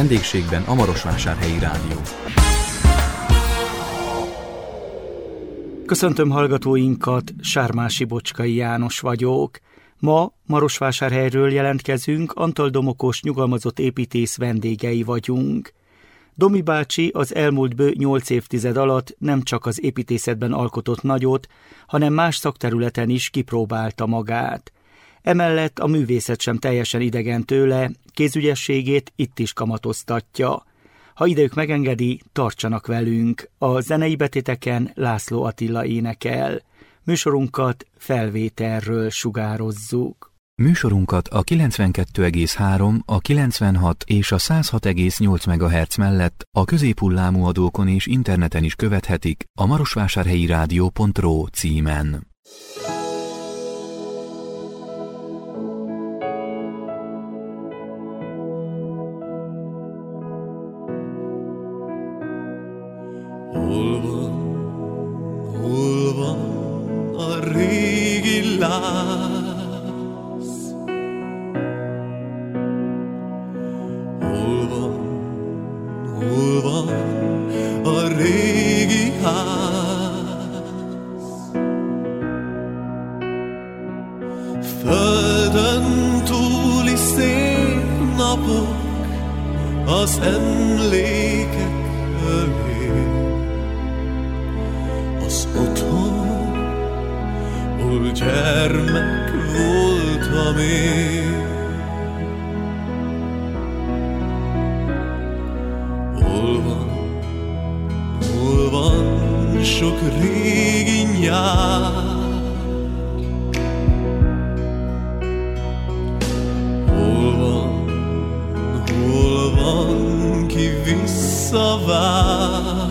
Vendégségben a Marosvásárhelyi Rádió. Köszöntöm hallgatóinkat, Sármási Bocskai János vagyok. Ma Marosvásárhelyről jelentkezünk, Antal Domokos nyugalmazott építész vendégei vagyunk. Domi bácsi az elmúlt bő 8 évtized alatt nem csak az építészetben alkotott nagyot, hanem más szakterületen is kipróbálta magát. Emellett a művészet sem teljesen idegen tőle, kézügyességét itt is kamatoztatja. Ha idejük megengedi, tartsanak velünk. A zenei betéteken László Attila énekel. Műsorunkat felvételről sugározzuk. Műsorunkat a 92,3, a 96 és a 106,8 MHz mellett a középhullámú adókon és interneten is követhetik a marosvásárhelyirádió.ro címen. Hol van a régi láz? Hol van a régi ház? Földön túli szép napok az emlékek ölé, az otthon, hol gyermek voltam én. Hol van sok régi nyár? Hol van ki visszavár?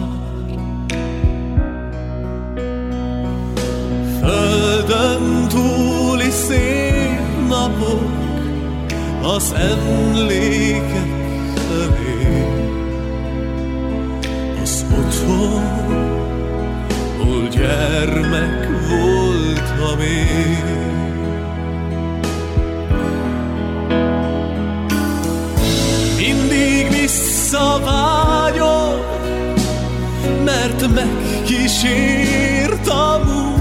Földön túli szép napok az emlékek felé, az otthon, hol gyermek voltam én. Mindig visszavágyom, mert megkísért a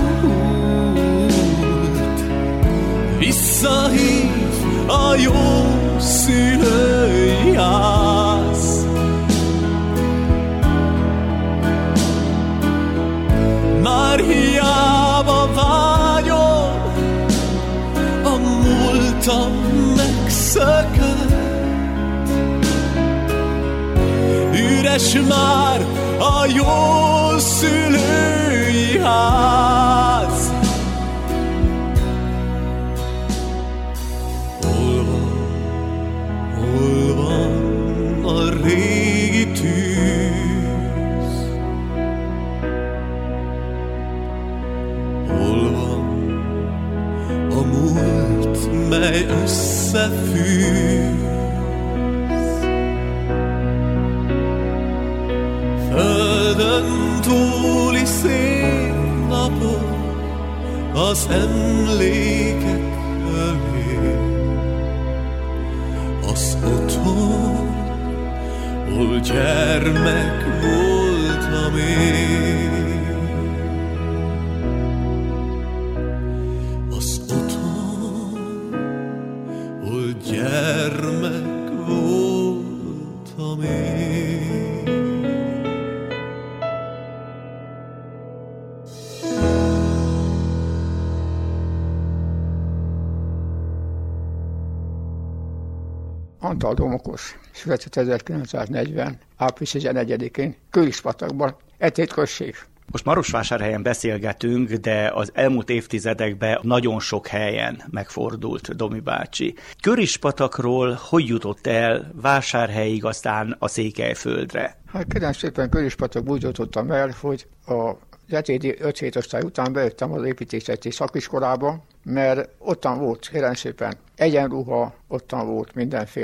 múlt, visszahív a jó szülői ház. Már hiába vágyom, a múltam megszökött, üres már a jó szülői ház. Hol van a régi tűz? Hol van a múlt, mely összefűz? Földön túli szép napok az emlékek ölé, az otthon, hol gyermek voltam én. Az otthon, hol gyermek voltam én. Antal Domokos született 1940. április 11-én Kőispatakban, Etét község. Most Marosvásárhelyen beszélgetünk, de az elmúlt évtizedekben nagyon sok helyen megfordult Domi bácsi. Körispatakról hogy jutott el Vásárhelyig, aztán a Székelyföldre? Hát kérem szépen, Körispatakban úgy jutottam el, hogy a etédi 5 hét osztály után bejöttem az építészeti szakiskolába, mert ottan volt, kérem szépen, egyenruha, ottan volt mindenféle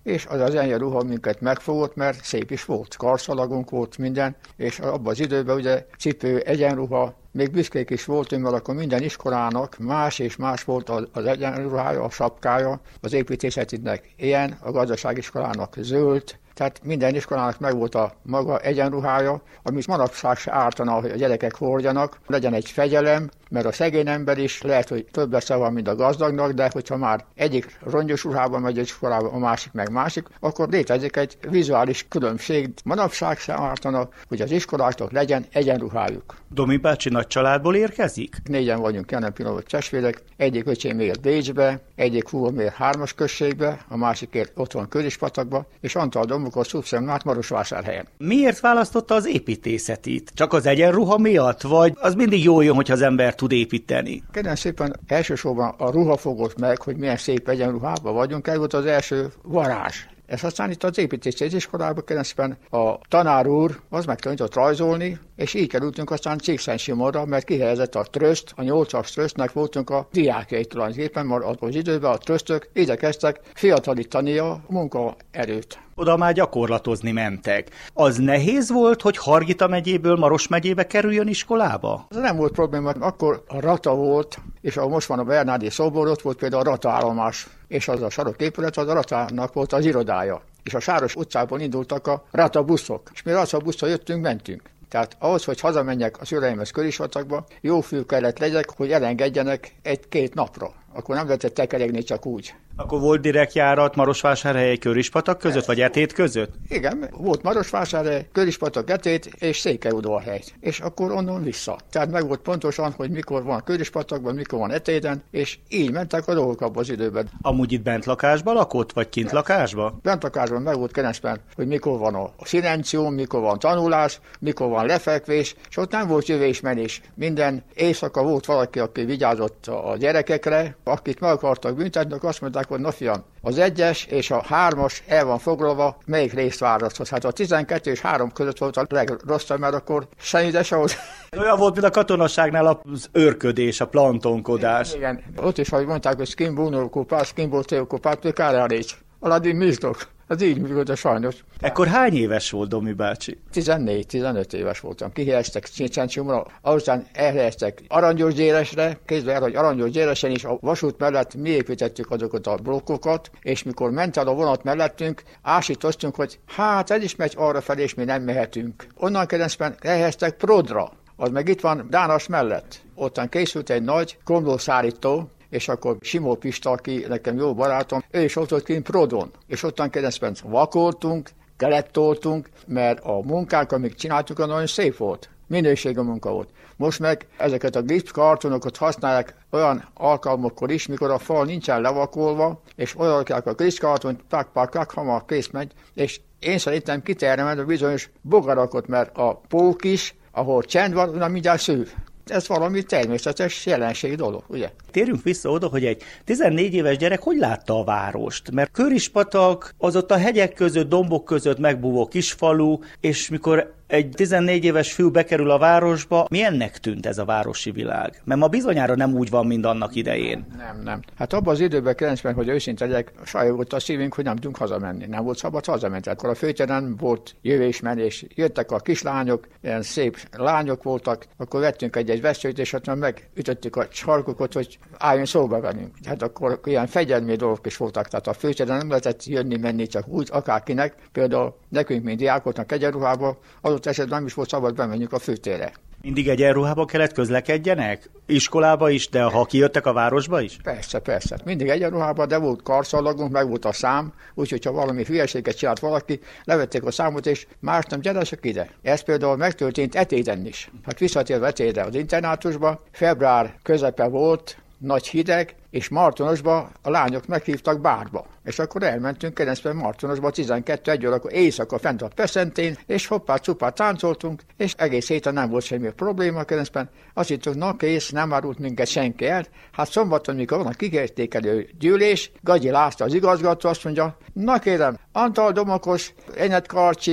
és az egyenruha minket megfogott, mert szép is volt, karszalagunk volt minden, és abban az időben ugye cipő, egyenruha, még büszkék is voltunk, mert akkor minden iskolának más és más volt az egyenruhája, a sapkája, az építészetnek ilyen, a gazdaságiskolának zöld, tehát minden iskolának megvolt a maga egyenruhája, amit manapság se ártana, hogy a gyerekek hordjanak, legyen egy fegyelem, mert a szegény ember is lehet, hogy több lesz van, mint a gazdagnak, de hogyha már egyik rongyos ruhában megy egy iskolába, a másik meg másik, akkor létezik egy vizuális különbség. Manapság se ártana, hogy az iskoláknak legyen egyenruhájuk. Domi bácsi nagy családból érkezik? 4-en vagyunk jelen pillanatban testvérek, egyik öcsém él Bécsbe, egyik húgom él Hármas községbe, a másik él otthon Körispatakba, és Antal Domokos szubszeminát Marosvásárhelyen. Miért választotta az építészetit? Csak az egyenruha miatt, vagy az mindig jól jön, hogyha az ember tud építeni? Kérem szépen, elsősorban a ruha fogott meg, hogy milyen szép egyenruhában vagyunk, ez volt az első varázs. Ez aztán itt az építési iskolában keresztben a tanár úr az megtanított rajzolni, és így kerültünk aztán Csíkszentsimorra, mert kihelyezett a tröszt, a 8-as trösztnek voltunk a diákjai tulajdonképpen, mert az időben a trösztök igyekeztek fiatalítani a munkaerőt. Oda már gyakorlatozni mentek. Az nehéz volt, hogy Hargita megyéből Maros megyébe kerüljön iskolába? Ez nem volt probléma, akkor a rata volt, és ahol most van a Bernárdi szobor, ott volt például a rataállomás, és az a saroképület, az a ratának volt az irodája. És a Sáros utcából indultak a ratabuszok, és mi ratabusszal jöttünk, mentünk. Tehát ahhoz, hogy hazamenjek a szüleimhez Körispatakba, jó fű kellett legyek, hogy elengedjenek 1-2 napra. Akkor nem lehetett tekerégni csak úgy. Akkor volt direkt járat Marosvásárhely Körispatak között, vagy Etét között? Igen, volt Marosvásárhely, Körispatak, Etét és Székelyudvarhely. És akkor onnan vissza. Tehát meg volt pontosan, hogy mikor van Körispatakban, mikor van Etéden, és így mentek a dolgok abban az időben. Amúgy itt bentlakásban lakott, vagy kint lakásban? Bentlakásban meg volt keresztben, hogy mikor van a szilencium, mikor van tanulás, mikor van lefekvés, és ott nem volt jövésmenés. Minden éjszaka volt valaki, aki vigyázott a gyerekekre, akit meg akartak büntetni, azt mondták, hogy na fiam, az 1-es és a 3-as el van foglalva, melyik részt választhatsz. Hát a 12 és 3 között volt a legrosszabb, mert akkor semmi volt. Olyan volt, mint a katonaságnál az őrködés, a plantonkodás. Igen, ott is, ahogy mondták, hogy skinbunolkupás, skinbolteokupát, kárálés. Aladin mizdok. Az így működött sajnos. Ekkor hány éves volt Domi bácsi? 14-15 éves voltam. Kihelyeztek Csíkszentsimra, azután elhelyeztek Aranyosgyéresre, kézbe el, hogy Aranyosgyéresen is a vasút mellett mi építettük azokat a blokkokat, és mikor ment el a vonat mellettünk, ásítoztunk, hogy hát ez is megy arra felé, és mi nem mehetünk. Onnan keresztben elhelyeztek Prodra, az meg itt van Dánas mellett. Ottan készült egy nagy komlószárító, és akkor Simó Pista, aki nekem jó barátom, ő is ott volt kint Prodon, és ottan keresztben vakoltunk, kelettoltunk, mert a munkánk, amik csináltuk, nagyon szép volt. Minőségi munka volt. Most meg ezeket a gipszkartonokat használják olyan alkalmakkor is, mikor a fal nincsen levakolva, és olyan a gipszkartont, pak, hamar kész megy, és én szerintem kitermel a bizonyos bogarakot, mert a pók is, ahol csend van, onnan mindjárt szűr. Ez valami természetes jelenség dolog, ugye? Térjünk vissza oda, hogy egy 14 éves gyerek hogy látta a várost? Mert Körispatak az ott a hegyek között, dombok között megbúvó kisfalu, és mikor egy 14 éves fiú bekerül a városba, milyennek tűnt ez a városi világ? Mert ma bizonyára nem úgy van, mint annak idején. Nem. Hát abban az időben 90, hogy őszinte legyek, sajogott a szívünk, hogy nem tudunk hazamenni. Nem volt szabad hazamenni. Akkor a főtéren volt jövésmenés, jöttek a kislányok, ilyen szép lányok voltak, akkor vettünk egy veszőt, és ott megütöttük a sarkukat, hogy álljon szóba velünk. Hát akkor ilyen fegyelmi dolgok is voltak, tehát a főtéren nem lehetett jönni-menni csak úgy, akárkinek. Például nekünk, mint diákoknak egyenruhába, adott esetben nem is volt szabad bemenjünk a főtérre. Mindig egyenruhába kellett közlekedjenek? Iskolába is, de ha kijöttek a városba is? Persze. Mindig egyenruhában, de volt karszalagunk, meg volt a szám, úgyhogy ha valami hülyeséget csinált valaki, levették a számot, és másnap gyeresek ide. Ez például megtörtént Etéden is. Hát visszatérve Etédre az internátusba, február közepe volt, nagy hideg, és Martonosba a lányok meghívtak bárba. És akkor elmentünk keresztben Martonosba 12-1 órakor éjszaka fent a Peszentén, és hoppá-cupá táncoltunk, és egész héten nem volt semmi probléma keresztben. Azt hittük, na kész, nem árult minket senki el. Hát szombaton, mikor van a kiértékelő gyűlés, Gagyi László az igazgató, azt mondja, na kérem, Antal Domokos, Enet Karcsi,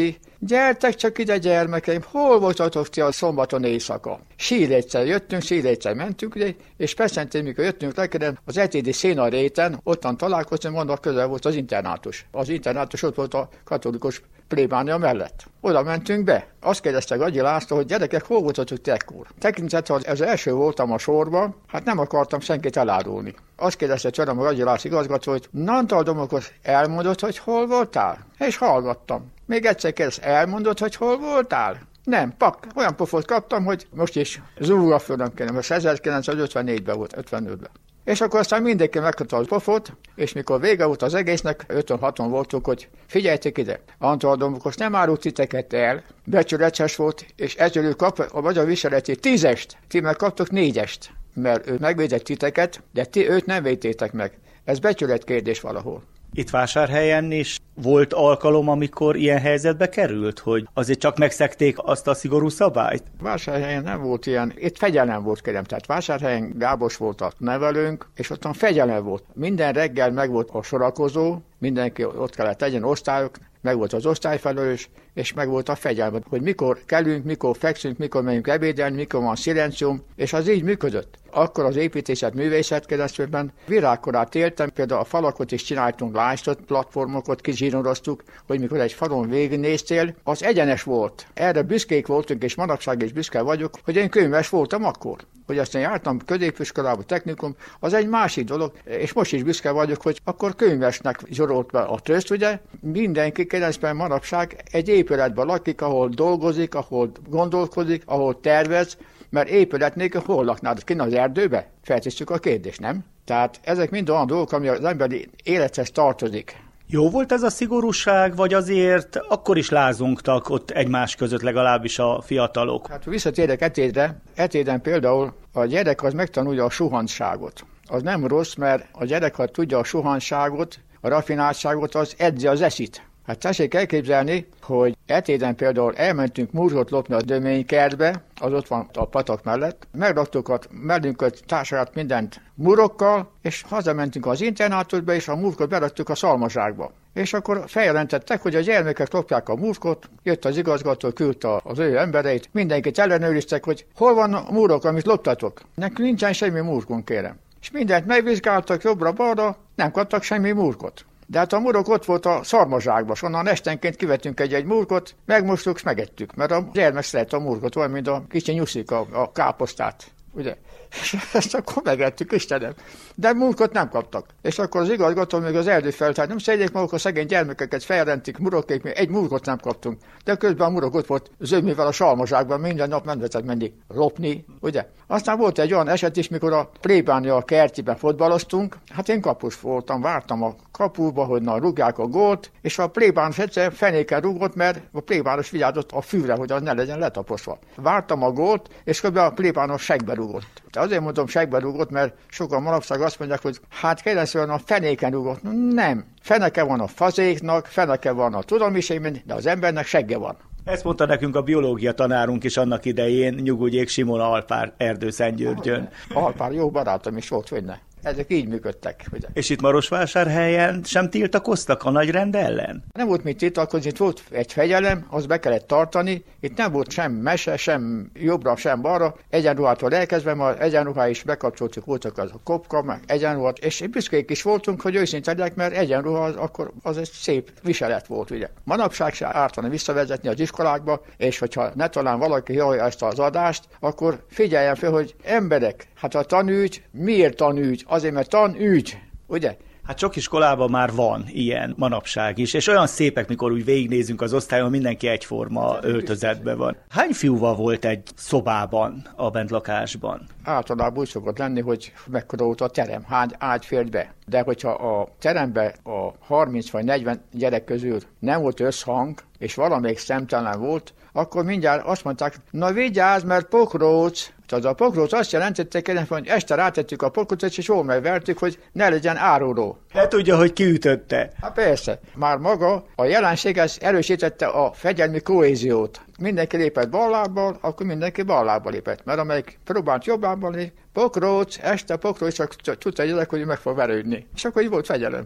Gyertek csak ide, gyermekeim, hol voltatok ti a szombaton éjszaka? Síléccel jöttünk, síléccel mentünk, ugye, és persze, mikor jöttünk legkeden, az Etédi Szénaréten, ottan találkoztunk, mondva közel volt az internátus. Az internátus ott volt a katolikus plébánia mellett. Oda mentünk be. Azt kérdezte Gagyi László, hogy gyerekek, hol voltatok ti ekkor? Tekintettel, az első voltam a sorban, hát nem akartam senkit elárulni. Azt kérdezte tőlem a Gagyi László igazgató, hogy Antal Domokos, elmondod, hogy hol voltál? És hallgattam. Még egyszer kérdez, elmondod, hogy hol voltál? Nem, olyan pofot kaptam, hogy most is zúg a fölöm kéne, most 1954-ben volt, 55-ben. És akkor aztán mindenki megkapta a pofot, és mikor vége volt az egésznek, 5-6-on voltunk, hogy figyeljetek ide, Antal Domokos nem árult titeket el, becsületes volt, és ezzel kap a magyar viseleti 10-est, ti meg kaptok 4-est, mert ő megvédett titeket, de ti őt nem védtétek meg. Ez becsület kérdés valahol. Itt Vásárhelyen is volt alkalom, amikor ilyen helyzetbe került, hogy azért csak megszegték azt a szigorú szabályt? Vásárhelyen nem volt ilyen, itt fegyelem volt, kérem, tehát Vásárhelyen Gábos volt a nevelőnk, és ottan fegyelem volt. Minden reggel meg volt a sorakozó, mindenki ott kellett legyen osztályok, meg volt az osztályfelelős, és meg volt a fegyelme, hogy mikor kelünk, mikor fekszünk, mikor megyünk ebédelni, mikor van szilencium, és az így működött. Akkor az építészet művészet keresztülben virágkorát éltem, például a falakot is csináltunk lájstott platformokat, kizsíroztuk, hogy mikor egy falon végignéztél, az egyenes volt. Erre büszkék voltunk, és manapság is büszke vagyok, hogy én könyves voltam akkor. Hogy aztán jártam középiskolába, technikum, az egy másik dolog, és most is büszke vagyok, hogy akkor könyvesnek zsorolt be a tröszt, ugye? Mindenki keresztben manapság egy épületben lakik, ahol dolgozik, ahol gondolkodik, ahol tervez, mert épület nélkül hol laknád? Kint az erdőbe? Feltesszük a kérdést, nem? Tehát ezek mind olyan dolgok, ami az emberi élethez tartozik. Jó volt ez a szigorúság, vagy azért akkor is lázungtak ott egymás között, legalábbis a fiatalok? Hát visszatérek Etédre. Etéden például a gyerek az megtanulja a suhantságot. Az nem rossz, mert a gyerek, ha tudja a suhantságot, a raffináltságot, az edzi az eszit. Hát tessék elképzelni, hogy Etéden például elmentünk murgot lopni a Döménykertbe, az ott van a patak mellett, megraktuk a mellünket, társadalmat mindent murokkal, és hazamentünk az internátusba, és a murkot beraktuk a szalmazsákba. És akkor feljelentettek, hogy a gyermekek lopják a murkot, jött az igazgató, küldte az ő embereit, mindenkit ellenőriztek, hogy hol van a murok, amit loptatok. Nekünk nincsen semmi murkunk, kérem. És mindent megvizsgáltak jobbra-balra, nem kaptak semmi murkot. De hát a murok ott volt a szarmazsákban, onnan estenként kivettünk egy murkot, megmostuk, és megettük, mert a gyermek szeret a murkot, olyan, mint a kicsi nyuszik a káposztát, ugye? És ezt akkor megettük, Istenem. De murkot nem kaptak. És akkor az igazgató még az erdő feltárt, nem szedjék maguk a szegény gyermekeket, felrentik murokkék, még egy murkot nem kaptunk. De közben a murok ott volt zömivel a salmazsákban, minden nap nem lehetett menni lopni, ugye? Aztán volt egy olyan eset is, mikor a plébánia kertjében fotballoztunk, hát én kapus voltam, vártam a kapuba, hogy rúgják a gólt, és a plébános egyszer fenéken rúgott, mert a plébános vigyázott a fűre, hogy az ne legyen letaposva. Vártam a gólt, és kb. A plébános segbe rúgott. De azért mondom segbe rúgott, mert sokan manapság azt mondják, hogy hát kérdezően a fenéken rúgott. Nem. Feneke van a fazéknak, feneke van a tudamiségben, de az embernek segge van. Ezt mondta nekünk a biológia tanárunk is annak idején, nyugodjék, Simon Alpár Erdőszentgyörgyön. Alpár jó barátom is volt, hogy ne. Ezek így működtek. Ugye? És itt Marosvásárhelyen sem tiltakoztak a nagyrend ellen? Nem volt mit tiltakozni, itt volt egy fegyelem, azt be kellett tartani, itt nem volt sem mese, sem jobbra, sem balra, egyenruhától elkezdve, már egyenruhá is bekapcsoltuk, voltak az a kopka, meg egyenruhat, és büszkék is voltunk, hogy őszintén, mert egyenruha akkor az egy szép viselet volt, ugye. Manapság se ártana visszavezetni az iskolákba, és hogyha ne talán valaki hallja ezt az adást, akkor figyeljen fel, hogy emberek, hát a tanügy, miért tanügy? Azért, mert tanügy, ugye? Hát sok iskolában már van ilyen manapság is, és olyan szépek, mikor úgy végignézünk az osztályon, mindenki egyforma öltözetben van. Hány fiúval volt egy szobában, a bentlakásban? Általában úgy szokott lenni, hogy mekkora volt a terem, hány ágy fért be. De hogyha a teremben a 30 vagy 40 gyerek közül nem volt összhang, és valamelyik szemtelen volt, akkor mindjárt azt mondták, na vigyázz, mert pokróc. Tehát a pokróc azt jelentette, hogy este rátettük a pokrócot, és jól megvertük, hogy ne legyen áruló. Ne tudja, hogy kiütötte. Hát persze. Már maga a jelenség erősítette a fegyelmi kohéziót. Mindenki lépett bal lábbal, akkor mindenki bal lábbal lépett. Mert amelyik próbált jobb lábbal lépni, pokróc, este pokróc, csak tudta egy gyerek, hogy meg fog verődni. És akkor így volt fegyelem.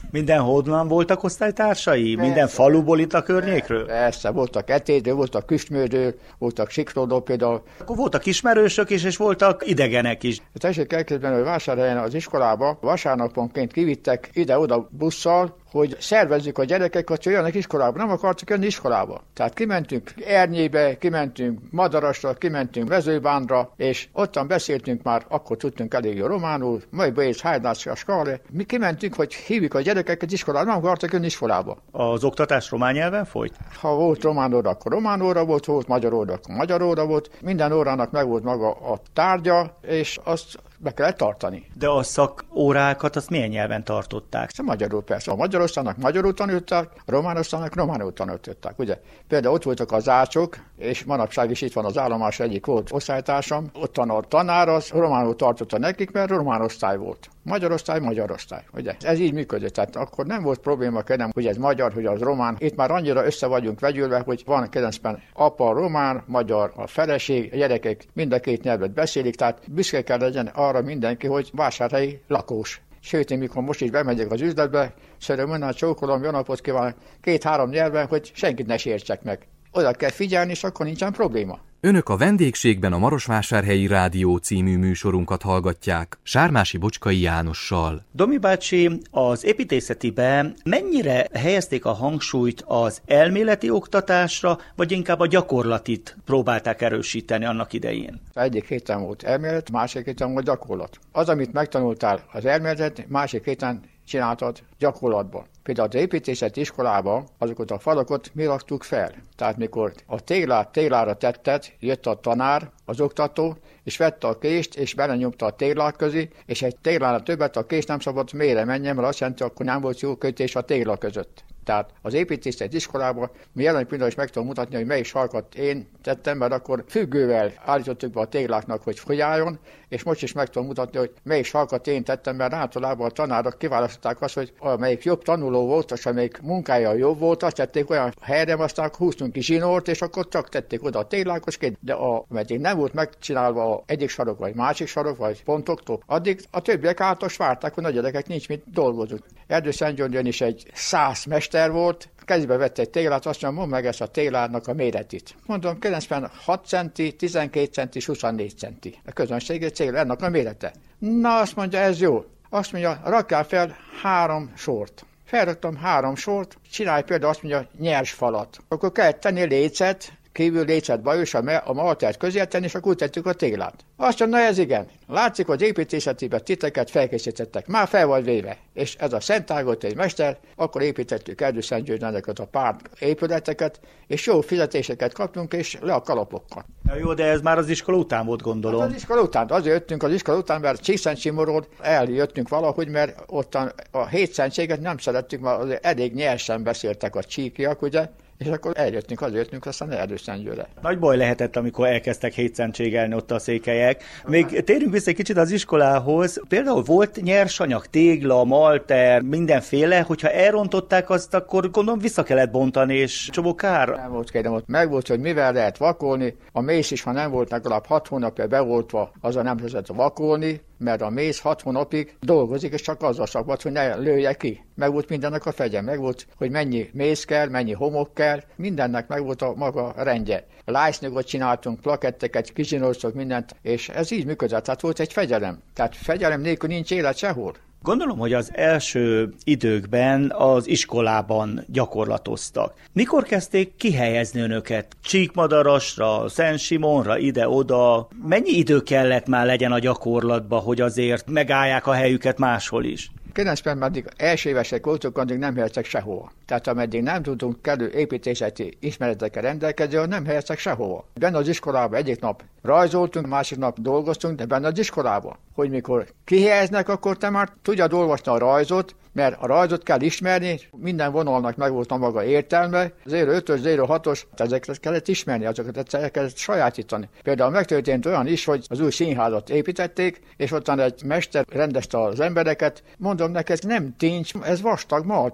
Minden honnan voltak osztálytársai? Minden faluból itt a környékről? Persze, voltak Etédről, voltak Küstmődről, voltak Sikródról például. Akkor voltak ismerősök is, és voltak idegenek is. Tessék elképzelni, hogy Vásárhelyen az iskolába vasárnaponként kivittek ide-oda busszal, hogy szervezzük a gyerekeket, hogy jöjjenek iskolába. Nem akartak jönni iskolába. Tehát kimentünk Ernyébe, kimentünk Madarasra, kimentünk Vezőbánra, és ottan beszéltünk már, akkor tudtunk elég jó románul, majd bejött Hájdás a skále. Mi kimentünk, hogy hívjuk a gyerekeket iskolába, nem akartak jönni iskolába. Az oktatás román nyelven folyt? Ha volt román óra, akkor román óra volt magyar óra, akkor magyar óra volt. Minden órának meg volt maga a tárgya, és azt be kellett tartani. De a szakórákat azt milyen nyelven tartották? Magyarul persze. A magyar osztálynak magyarul tanulták, a román osztálynak románul tanulták, ugye? Például ott voltak az ácsok, és manapság is itt van az állomás egyik volt osztálytársam, ottan a tanár az románul tartotta nekik, mert román osztály volt. Magyar osztály, ugye? Ez így működött, tehát akkor nem volt probléma, kedem, hogy ez magyar, hogy az román. Itt már annyira össze vagyunk vegyülve, hogy van kedemben apa román, magyar a feleség, a gyerekek mind a két nyelvet beszélik, tehát büszke kell legyen arra mindenki, hogy vásárhelyi lakós. Sőt, én mikor most így bemegyek az üzletbe, szöröm, csókolom, jó napot kívánok, 2-3 nyelven, hogy senkit ne sértsek meg. Oda kell figyelni, és akkor nincsen probléma. Önök a vendégségben a Marosvásárhelyi Rádió című műsorunkat hallgatják Sármási Bocskai Jánossal. Domi bácsi, az építészetibe mennyire helyezték a hangsúlyt az elméleti oktatásra, vagy inkább a gyakorlatit próbálták erősíteni annak idején? Egyik héten volt elmélet, másik héten volt gyakorlat. Az, amit megtanultál az elméletet, másik héten csináltad gyakorlatban. Például az építészeti iskolában azokat a falakat mi raktuk fel. Tehát mikor a téglára tetted, jött a tanár, az oktató, és vette a kést, és belenyomta a téglák közé, és egy téglára többet a kés nem szabad mélyre menjen, mert azt jelenti, akkor nem volt jó kötés a tégla között. Tehát az építészeti iskolában mi jelen pillanatban is meg tudom mutatni, hogy melyik sarkat én tettem, mert akkor függővel állítottuk be a tégláknak, hogy folyáljon, és most is meg tudom mutatni, hogy melyik sarkat én tettem, mert általában a tanárok kiválasztották azt, hogy amelyik jobb tanuló volt, és amelyik munkája jobb volt, azt tették olyan helyre, aztán húztunk ki zsinort, és akkor csak tették oda a téglákos, de ameddig nem volt megcsinálva egyik sarok, vagy másik sarok, vagy pontoktól, addig a többiek által várták, hogy a gyerekek nincs mit dolgozni. Erdőszentgyörgyön is egy 100 mester volt, kezébe vette egy téglát, azt mondja, mondd meg ezt a téglának a méretét. Mondom, 96 centi, 12 centi, 24 centi. A közönségi cél ennek a mérete. Na, azt mondja, ez jó. Azt mondja, rakjál fel 3 sort. Felraktam 3 sort, csinálj például azt mondja, nyers falat. Akkor kellett tenni lécet, kívül lécet bajos, a maltert közé tenni, és akkor úgy tettük a téglát. Azt mondja, na ez igen. Látszik, hogy építészetében titeket felkészítettek. Már fel vagy véve. És ez a Szent Ágolt egy mester, akkor építettük Erdőszentgyörgyön ezeket a pár épületeket, és jó fizetéseket kaptunk, és le a kalapokkal. Na jó, de ez már az iskola után volt, gondolom. Hát az iskola után, azért jöttünk az iskola után, mert Csíkszentsimorról eljöttünk valahogy, mert ottan a hétszentséget nem szerettük, mert elég nyersen beszéltek a csíkiak, ugye? És akkor azért jöttünk aztán Erdőszentgyőrre. Nagy baj lehetett, amikor elkezdtek hétszentségelni ott a székelyek. Még térjünk vissza egy kicsit az iskolához. Például volt nyersanyag, tégla, malter, mindenféle, hogyha elrontották azt, akkor gondolom vissza kellett bontani, és csomó kár. Nem volt kérdem, ott meg volt, hogy mivel lehet vakolni. A mész is, ha nem volt legalább 6 hónapja beoltva, azzal nem lehetett vakolni, mert a mész 6 hónapig dolgozik, és csak azzal szabad, hogy ne lője ki. Meg volt mindennek a fegye, meg volt, hogy mennyi mész kell, mennyi homok kell, mindennek meg volt a maga rendje. Lájsznyogot csináltunk, plaketteket, kizsinórszok, mindent, és ez így működött, tehát volt egy fegyelem. Tehát fegyelem nélkül nincs élet sehol. Gondolom, hogy az első időkben az iskolában gyakorlatoztak. Mikor kezdték kihelyezni önöket? Csíkmadarasra, Szent Simonra, ide-oda? Mennyi idő kellett már legyen a gyakorlatba, hogy azért megállják a helyüket máshol is? 90-ben addig első évesek voltunk, addig nem helyeztek sehova. Tehát ameddig nem tudunk kellő építészeti ismeretekkel rendelkezni, nem helyeztek sehova. Benne az iskolában egyik nap rajzoltunk, másik nap dolgoztunk, de benne az iskolában. Hogy mikor kihelyeznek, akkor te már tudjad olvasni a rajzot, mert a rajzot kell ismerni, minden vonalnak megvolt a maga értelme, 05-ös, 06-os, ezeket kellett ismerni, azokat egyszer kellett sajátítani. Például megtörtént olyan is, hogy az új színházat építették, és ottan egy mester rendezte az embereket, mondom neki, ez nem tincs, ez vastag malter.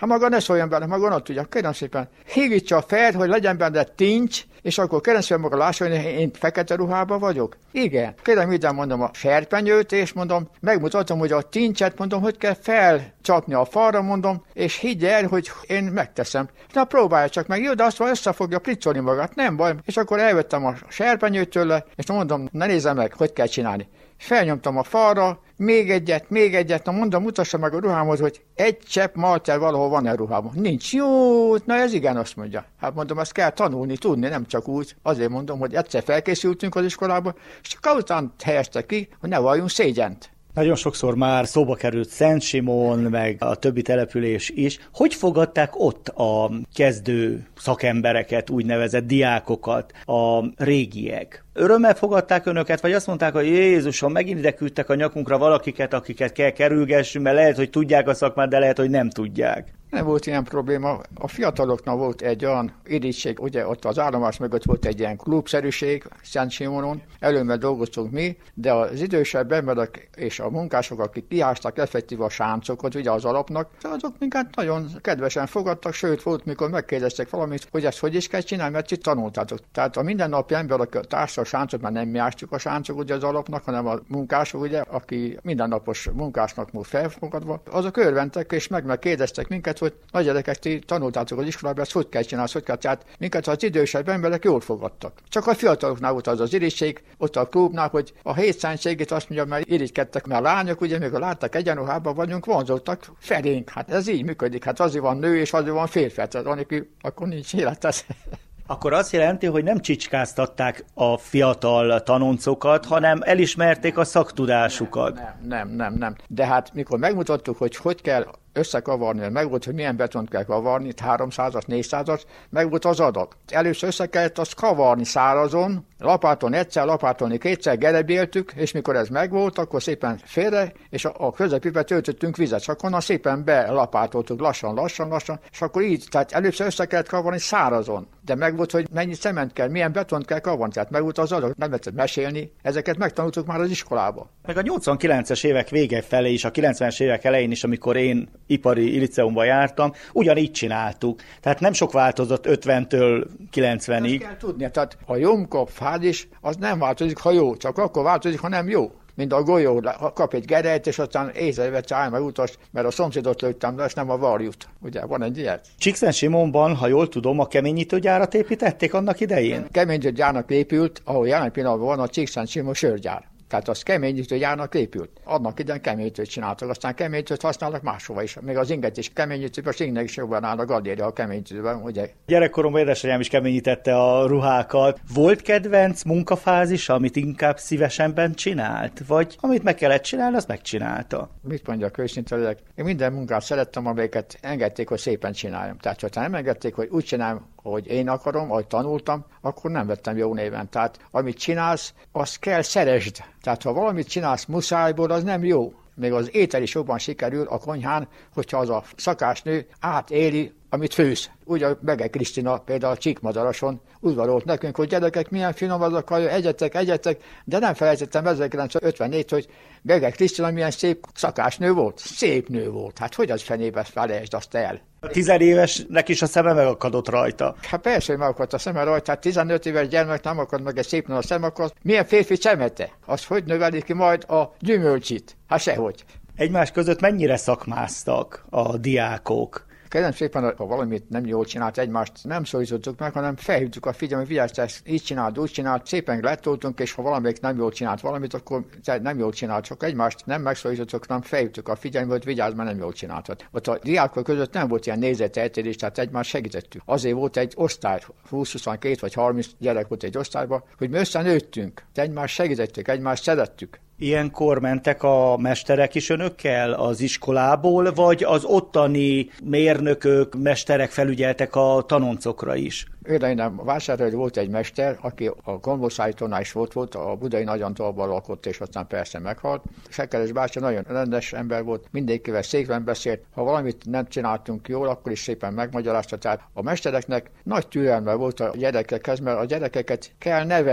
Hát maga ne szóljon bele, maga nem tudja, kérem szépen, hígítsa fel, hogy legyen benne tincs, és akkor kérem szépen maga lássa, hogy én fekete ruhában vagyok. Igen, kérem ide mondom a serpenyőt, és mondom, megmutatom, hogy a tincset, mondom, hogy kell felcsapni a falra, mondom, és higgy el, hogy én megteszem. Na próbálja csak meg, jó, de azt mondja, össze fogja priccolni magát, nem baj. És akkor elvettem a serpenyőt tőle, és mondom, ne nézze meg, hogy kell csinálni. Felnyomtam a falra, még egyet, na mondom, mutassa meg a ruhámhoz, hogy egy csepp malter valahol van-e ruhában. Nincs. Jó, na ez igen, azt mondja. Hát mondom, ezt kell tanulni, tudni, nem csak úgy. Azért mondom, hogy egyszer felkészültünk az iskolába, és csak azután helyezte ki, hogy ne valljunk szégyent. Nagyon sokszor már szóba került Szent Simon, meg a többi település is. Hogy fogadták ott a kezdő szakembereket, úgynevezett diákokat, a régiek? Örömmel fogadták önöket, vagy azt mondták, hogy Jézusom, megint ide küldtek a nyakunkra valakiket, akiket kell kerülgessünk, mert lehet, hogy tudják a szakmát, de lehet, hogy nem tudják. Nem volt ilyen probléma. A fiataloknak volt egy olyan irigység, ugye ott az állomás mögött volt egy ilyen klubszerűség Szent Simonon, előbb dolgoztunk mi, de az idősebb emberek és a munkások, akik kiásták effektív a sáncokat, ugye az alapnak, azok minket nagyon kedvesen fogadtak, sőt volt, mikor megkérdeztek valamit, hogy ezt hogy is kell csinálni, mert itt tanultátok. Tehát a mindennapi emberek társa a sáncot, mert nem mi ástjuk a sáncok ugye az alapnak, hanem a munkások, ugye, aki mindennapos munkásnak volt felfogadva, azok örventek és megkérdeztek minket, hogy nagy gyerekek, ti tanultátok az iskolában, ezt hogy kell csinálni, hogy kell, tehát minket az idősebb emberek jól fogadtak. Csak a fiataloknál volt az irigység, ott a klubnál, hogy a hétszentségét azt mondja, mert irigykedtek, mert a lányok, ugye, mikor láttak egyenruhában vagyunk, vonzottak felénk. Hát ez így működik, hát azért van nő, és azért van férfi, hát akkor nincs élet. Akkor azt jelenti, hogy nem csicskáztatták a fiatal tanoncokat, hanem elismerték a szaktudásukat. Nem. De hát mikor megmutattuk, hogy kell összekavarni, meg volt, hogy milyen betont kell kavarni, 300-as, 400-as, meg volt az adag. Először össze kellett azt kavarni szárazon, lapáton egyszer, lapátolni kétszer, gerebéltük, és mikor ez megvolt, akkor szépen félre, és a közepébe töltöttünk vizet, és akkor szépen belapátoltuk lassan, és akkor így, tehát először össze kellett kavarni szárazon. De meg volt, hogy mennyi cement kell, milyen betont kell kavarni, tehát meg volt az adag, nem lehetett mesélni, ezeket megtanultuk már az iskolába. Meg a 89-es évek vége felé is, a 90-es évek elején is, amikor én ipari liceumban jártam, ugyanígy csináltuk. Tehát nem sok változott 50-től 90-ig. Ezt kell tudni, tehát a Jomkop-fád is, az nem változik, ha jó, csak akkor változik, ha nem jó. Mint a golyó, kap egy gerelyt, és aztán észrevette, állj meg utas, mert a szomszédot lőttem, de ezt nem a varjút. Ugye, van egy ilyet? Csíkszent Simonban, ha jól tudom, a keményítőgyárat építették annak idején? Keményítőgyárnak épült, ahol jelen pillanatban van a Csíkszent Simon sörgyár. Tehát az keményítőgyárnak épült. Annak idején keményítőt csináltak, aztán keményítőt használnak máshova is. Még az inget is keményítőben, az ingnek is jobban áll a gallérja a keményítőben, ugye. Gyerekkoromban édesanyám is keményítette a ruhákat. Volt kedvenc munkafázis, amit inkább szívesebben csinált? Vagy amit meg kellett csinálni, azt megcsinálta? Mit mondjak, őszinte legyek? Én minden munkát szerettem, amelyiket engedték, hogy szépen csináljam. Tehát, ha nem engedték, hogy úgy csináljam, ahogy én akarom, ahogy tanultam, akkor nem vettem jó néven. Tehát, amit csinálsz, azt kell szeresd. Tehát, ha valamit csinálsz muszájból, az nem jó. Még az étel is jobban sikerül a konyhán, hogyha az a szakásnő átéli, amit főz. Úgy a Bege Krisztina például a Csíkmadarason udvarolt nekünk, hogy gyerekek, milyen finom az a kaja, egyetek, de nem felejtettem 1954, hogy Bege Krisztina milyen szép szakásnő volt. Szép nő volt. Hát hogy az fenébe felejtsd azt el? A 10 évesnek is a szeme megakadott rajta. Hát persze, hogy megakadt a szeme rajta. Hát 15 éves gyermek nem akad meg egy szép nő a szem, akkor milyen férfi csemete? Az hogy növeli ki majd a gyümölcsit? Hát sehogy. Egymás között mennyire szakmáztak a diákok? Kérem szépen, ha valamit nem jól csinált, egymást nem szólítottuk meg, hanem felhívtuk a figyelmet, hogy vigyázz, ezt így csináld, úgy csináld, szépen lettoltunk, és ha valamelyik nem jól csinált valamit, akkor nem jól csinált, csak egymást nem megszólítottuk, hanem felhívtuk a figyelmet, hogy vigyázz, mert nem jól csináltad. Ott a diákok között nem volt ilyen nézeteltérés, tehát egymást segítettük. Azért volt egy osztály, 20-22 vagy 30 gyerek volt egy osztályban, hogy mi összenőttünk, egymást segítettük, egymást szerettük. Ilyenkor mentek a mesterek is önökkel az iskolából, vagy az ottani mérnökök, mesterek felügyeltek a tanoncokra is? Őleinem Vásárhelyen volt egy mester, aki a Gomborszájtónál is volt, a Budai Nagyantalban lakott, és aztán persze meghalt. Sekeres bácsi nagyon rendes ember volt, mindenkivel szépen beszélt. Ha valamit nem csináltunk jól, akkor is szépen megmagyarázta. Tehát a mestereknek nagy türelme volt a gyerekekhez, mert a gyerekeket kell nevelni.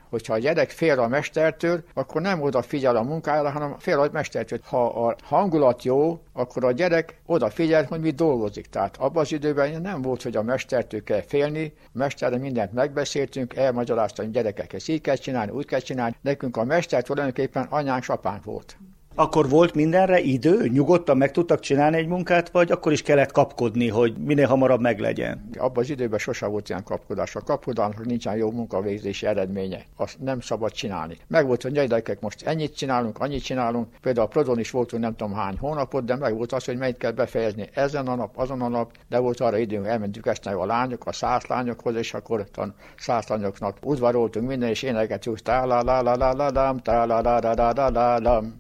Hogyha a gyerek fél a mestertől, akkor nem odafigyel a munkájára, hanem fél a mestertől. Ha a hangulat jó, akkor a gyerek odafigyel, hogy mi dolgozik. Tehát abban az időben nem volt, hogy a mestertől kell félni, a mesterre mindent megbeszéltünk, elmagyarázta, hogy gyerekekhez így kell csinálni, úgy kell csinálni. Nekünk a mester tulajdonképpen anyánk, apánk volt. Akkor volt mindenre idő? Nyugodtan meg tudtak csinálni egy munkát, vagy akkor is kellett kapkodni, hogy minél hamarabb meglegyen? Abban az időben sosem volt ilyen kapkodás. A kapkodásnak nincsen jó munkavégzési eredménye. Azt nem szabad csinálni. Meg volt, hogy gyerekek, most ennyit csinálunk, annyit csinálunk. Például a Prodon is voltunk nem tudom hány hónapot, de meg volt az, hogy mennyit kell befejezni ezen a nap, azon a nap, de volt arra időnk, elmentünk este a lányok, a 100 lányokhoz, és akkor a 100 lányoknak udvaroltunk minden, és énekeltünk, tá-la-la-la-la-la-lam, tá-la-la-la-la-la-la-lam.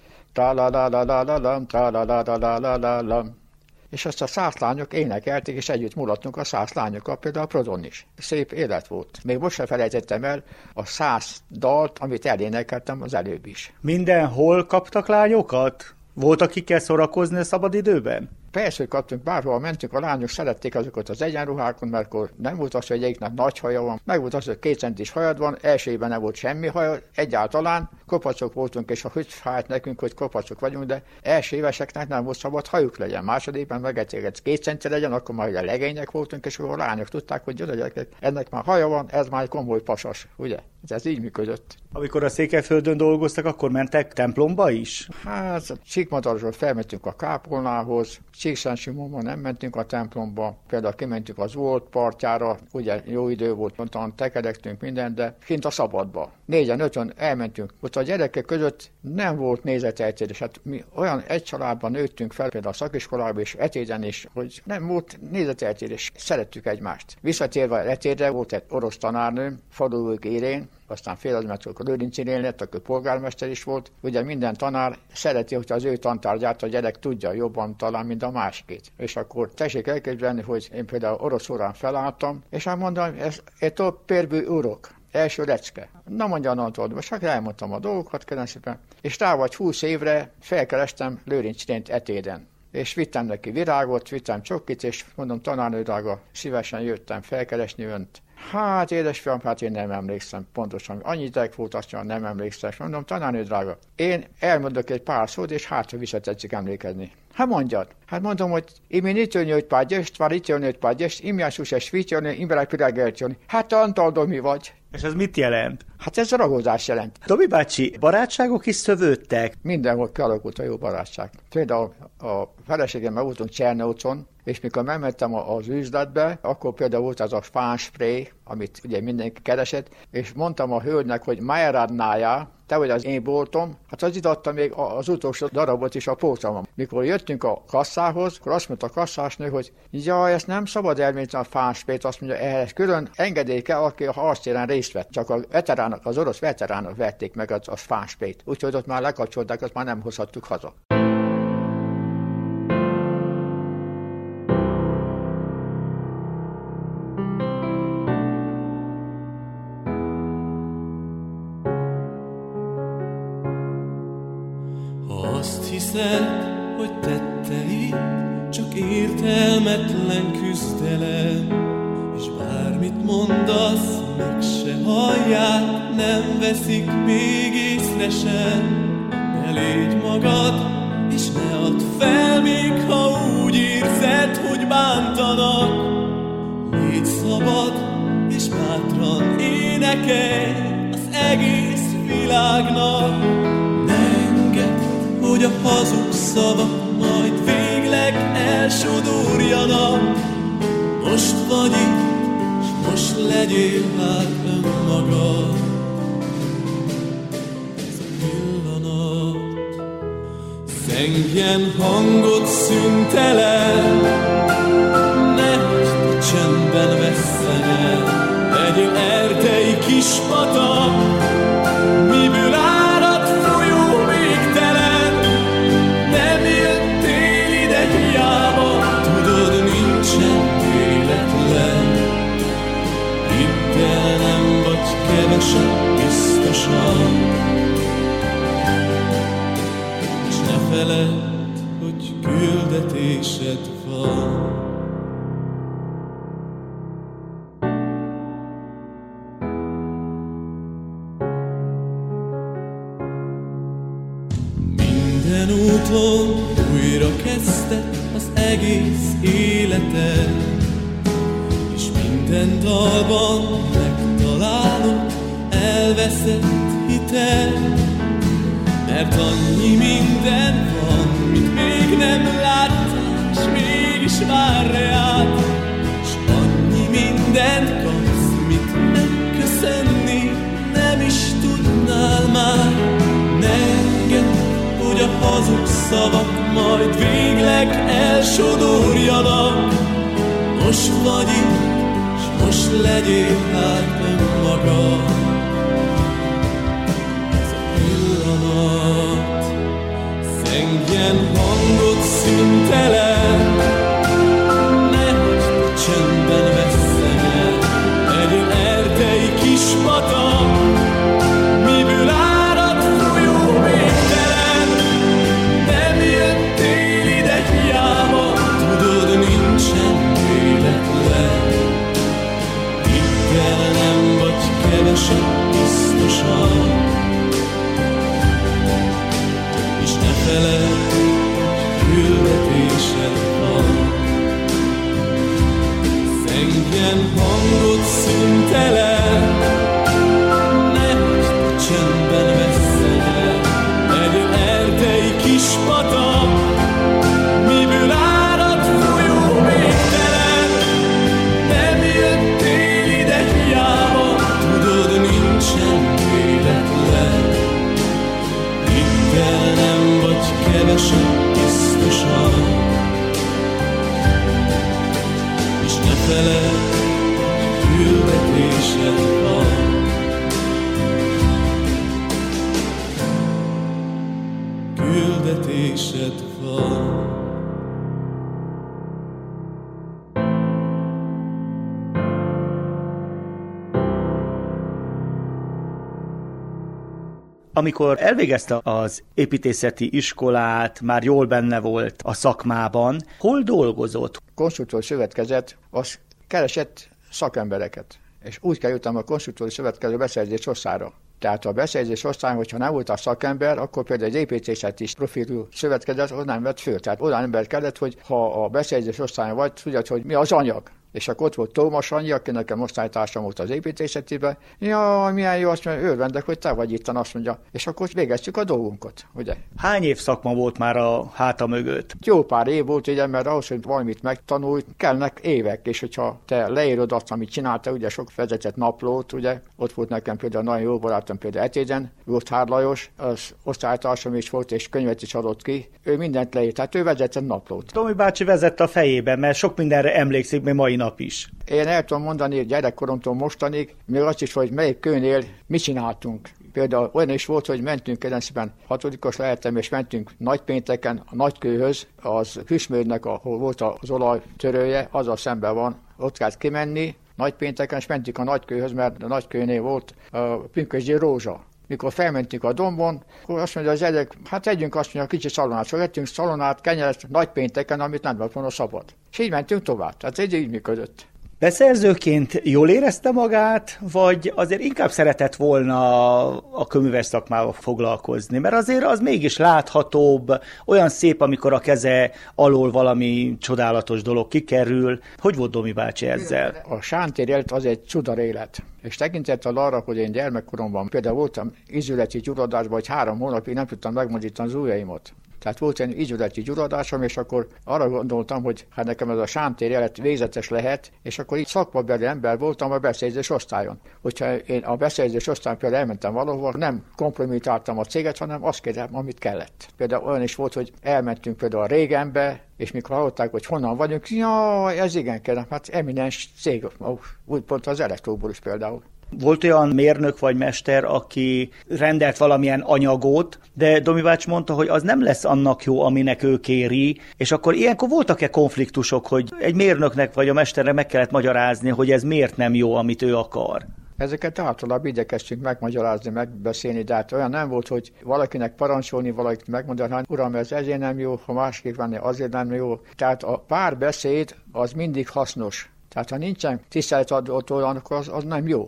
Tra-la-la-la-la-la-lam. És azt a 100 lányok énekelték, és együtt mulattunk a 100 lányokkal, például a Prodon is. Szép élet volt. Még most sem felejtettem el a 100 dalt, amit elénekeltem az előbb is. Mindenhol kaptak lányokat? Volt, akikkel szórakozni a szabadidőben? Persze, hogy kaptunk, bárhol mentünk, a lányok szerették azokat az egyenruhákon, mert akkor nem volt az, hogy egyiknek nagy haja van, meg volt az, hogy 2 centis hajad van, első évben nem volt semmi haja, egyáltalán kopacok voltunk, és a fájt nekünk, hogy kopacok vagyunk, de első éveseknek nem volt szabad hajuk legyen. Másodében megették, 2 centi legyen, akkor már ugye legények voltunk, és akkor a lányok tudták, hogy gyerekek, ennek már haja van, ez már egy komoly pasas, ugye? Ez így működött. Amikor a Székelyföldön dolgoztak, akkor mentek templomba is? Hát, Csíkmadarsról felmentünk a kápolnához, Csíkszentsimonban nem mentünk a templomba, például kimentünk az Zsolt partjára, ugye jó idő volt, mondtam, tekerektünk minden, de kint a szabadba. 4-5-en elmentünk. Ott a gyerekek között nem volt nézeteltérés. Hát mi olyan egy családban nőttünk fel, például a szakiskolában és Etéden is, hogy nem volt nézeteltérés. Szerettük egymást. Visszatérve Etédre volt egy orosz tanárnőm, Faluik Irén, aztán fél a Lőrinc Irén lett, akkor polgármester is volt. Ugye minden tanár szereti, hogy az ő tantárgyát a gyerek tudja jobban talán, mint a másikét. És akkor tessék elképzelni, hogy én például orosz órán felálltam, és hát mondom, ez egy pérbű urok. Első lecke. Na mondja Anatol, most csak elmondtam a dolgokat, kérem szépen. És rá vagy 20 évre felkerestem Lőrinc Irént Etéden. És vittem neki virágot, vittem csokit, és mondom, tanárnő drága, szívesen jöttem felkeresni önt. Hát édesfiam, hát én nem emlékszem pontosan. Annyi ideg volt, azt mondom, nem emlékszem. Mondom, tanárnő drága, én elmondok egy pár szót, és hátra visszatetszik emlékezni. Hát mondjad. Hát mondom, hogy imi nitőnyőt págyest, vár itőnyőt págyest, imjásus és vitőnyő, imberek pirágeltőnyő. Hát Antal Domi vagy. És ez mit jelent? Hát ez ragozás jelent. Domi bácsi, barátságok is szövődtek? Mindenhol kialakult a jó barátság. Például a feleségemmel voltunk Csernócon, és mikor megmentem az üzletbe, akkor például volt az a fánspray, amit ugye mindenki keresett, és mondtam a hölgynek, hogy Majeradnája, te vagy az én boltom, hát az itt adta még az utolsó darabot is a pócamon. Mikor jöttünk a kasszához, akkor azt mondta a kasszásnő, hogy ja, ezt nem szabad elminteni a fánsprayt, azt mondja, ehhez külön engedély kell, aki a harctéren részt vett. Csak a veteránok, az orosz veteránok vették meg a fánsprayt. Úgyhogy ott már lekapcsolták, azt már nem hozhattuk haza. Azt hiszed, hogy tetteid csak értelmetlen küzdelem, és bármit mondasz, meg se hallják, nem veszik még észre sem. Ne légy magad, és ne add fel, még ha úgy érzed, hogy bántanak. Légy szabad, és bátran énekelj az egész világnak. Hogy a hazug szavak majd végleg elsodorjanak. Most vagy itt, s most legyél hát önmagad. Ez a pillanat zengjen hangot szüntelen, nehogy a csendben vesszen el. Legyél erdei kis patak, miből árad folyó végtelen. Nem jöttél ide hiába, tudod, nincsen véletlen. Hidd el, nem vagy kevesebb biztosan, és ne feledd, hogy küldetésed van. Milyen úton újra kezdted az egész életed, és minden dalban megtalálod elveszett hited. Mert annyi minden van, mit még nem láttál, s mégis vár reád, s annyi mindent kapsz, mit megköszönni nem is tudnál már. Ne engedd, hogy a hazug szavak majd végleg elsodorjanak. Most vagy itt, s most legyél hát önmagad. Zengjen hangot szüntelen, nehogy csöndben vesszen el. Legyél erdei kis patak, miből árad folyó végtelen. Nem jöttél ide hiába, tudod, nincsen véletlen. Hidd el, nem vagy kevesebb biztosan. Feled, küldetésed van. Zengjen hangot szüntelen, nehogy csöndben vesszen el. Legyél erdei kis patak, miből árad folyó végtelen. Nem jöttél ide hiába, tudod, nincsen véletlen. Hidd el, nem vagy kevesebb biztosan, és ne feledd, küldetésed van. Küldetésed van. Amikor elvégezte az építészeti iskolát, már jól benne volt a szakmában, hol dolgozott? Konstruktor szövetkezet, az keresett szakembereket, és úgy kerültem a konstruktor szövetkező beszerzés osztályra. Tehát a beszerzés osztályon, hogyha nem volt a szakember, akkor például egy építészeti profilú szövetkezet az nem vett föl. Tehát olyan ember kellett, hogy ha a beszerzés osztályon vagy, tudjad, hogy mi az anyag. És akkor ott volt Tómas Annyi, aki nekem osztálytársam volt az építészetiben. Jaj, milyen jó, azt mondja, örvendek, hogy te vagy itten, azt mondja. És akkor végeztük a dolgunkat, ugye? Hány év szakma volt már a háta mögött? Jó pár év volt, ugye, mert ahhoz, hogy valamit megtanulj, kellnek évek, és hogyha te leírod azt, amit csináltál, ugye sok vezetett naplót, ugye, ott volt nekem például nagyon jó barátom, például Etéden, Lothár Lajos, az osztálytársam is volt, és könyvet is adott ki. Ő mindent leírt, tehát ő vezetett naplót. Tomi bácsi vezette a fejében, mert sok mindenre emlékszik még mai nap is. Én el tudom mondani gyerekkoromtól mostanig, még azt is, hogy melyik kőnél mit csináltunk. Például olyan is volt, hogy mentünk 96-os lehettem, és mentünk Nagypénteken a Nagykőhöz, az Hüsmődnek, ahol volt az olajtörője, azzal szemben van, ott kellett kimenni Nagypénteken, és mentünk a Nagykőhöz, mert a Nagykőnél volt a pünkösdi rózsa. Mikor felmentünk a dombon, akkor azt mondja az gyerek, hát együnk azt mondja, kicsi szalonát, szóval ettünk szalonát, kenyeret Nagypénteken, amit nem lett volna szabad. És így mentünk tovább, tehát ez így működött. Beszerzőként jól érezte magát, vagy azért inkább szeretett volna a kőműves szakmával foglalkozni? Mert azért az mégis láthatóbb, olyan szép, amikor a keze alól valami csodálatos dolog kikerül. Hogy volt Domi bácsi ezzel? A sántér élet az egy csudar élet. És tekintettel arra, hogy én gyermekkoromban például voltam izületi gyulladásban, vagy 3 hónapig nem tudtam megmozdítani az ujjaimat. Tehát volt egy izületi gyulladásom, és akkor arra gondoltam, hogy hát nekem ez a sántér élet végzetes lehet, és akkor így szakmabeli ember voltam a beszerzés osztályon. Hogyha én a beszerzés osztályon például elmentem valahova, nem kompromitáltam a céget, hanem azt kértem, amit kellett. Például olyan is volt, hogy elmentünk például a régenbe, és mikor hallották, hogy honnan vagyunk, jaj, ez igen kell, hát eminens cég, úgy pont az Elektróból is például. Volt olyan mérnök vagy mester, aki rendelt valamilyen anyagot, de Domi bácsi mondta, hogy az nem lesz annak jó, aminek ő kéri, és akkor ilyenkor voltak-e konfliktusok, hogy egy mérnöknek vagy a mesternek meg kellett magyarázni, hogy ez miért nem jó, amit ő akar? Ezeket általában igyekeztünk megmagyarázni, megbeszélni, de hát olyan nem volt, hogy valakinek parancsolni, valakit megmondani, hogy uram, ez ezért nem jó, ha másképp venni, azért nem jó. Tehát a párbeszéd az mindig hasznos. Tehát ha nincsen tiszteletadó olyan, akkor az nem jó.